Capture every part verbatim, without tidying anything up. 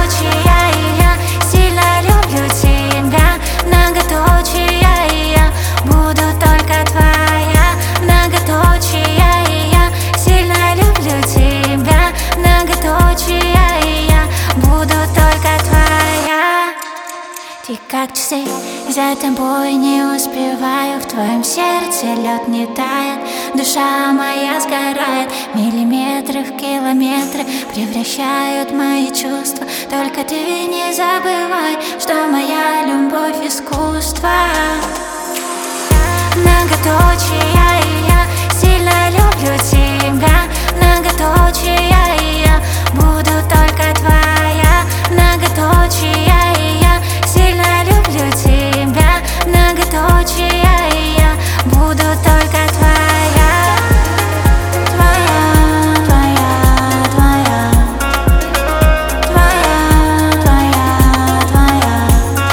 многоточие, и я сильно люблю тебя. Многоточие, и я буду только твоя. Многоточие, и я сильно люблю тебя. Многоточие, и я буду только твоя. Ты как часы, за тобой не успеваю. В твоем сердце лед не тает, душа моя сгорает. Миллиметры в километры превращают мои чувства. Только ты не забывай, что моя любовь искусство. Многоточие, и я сильно люблю тебя. Многоточие, и я буду только твоя. Многоточие, и я сильно люблю тебя. Многоточие, и я буду только твоя. Твоя, твоя, твоя. Твоя, твоя, твоя.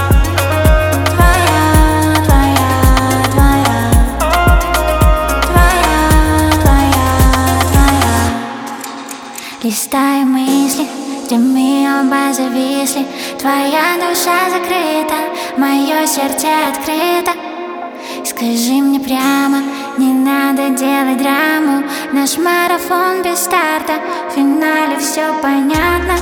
Твоя, твоя, твоя. Твоя, твоя, твоя. Листаю мысли, где мы оба зависли. Твоя душа закрыта, мое сердце открыто. Скажи мне прямо, не надо делать драму. Наш марафон без старта, в финале все понятно.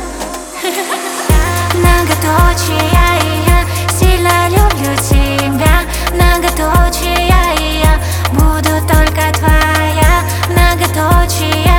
Многоточие, и я сильно люблю тебя. Многоточие, и я буду только твоя. Многоточие.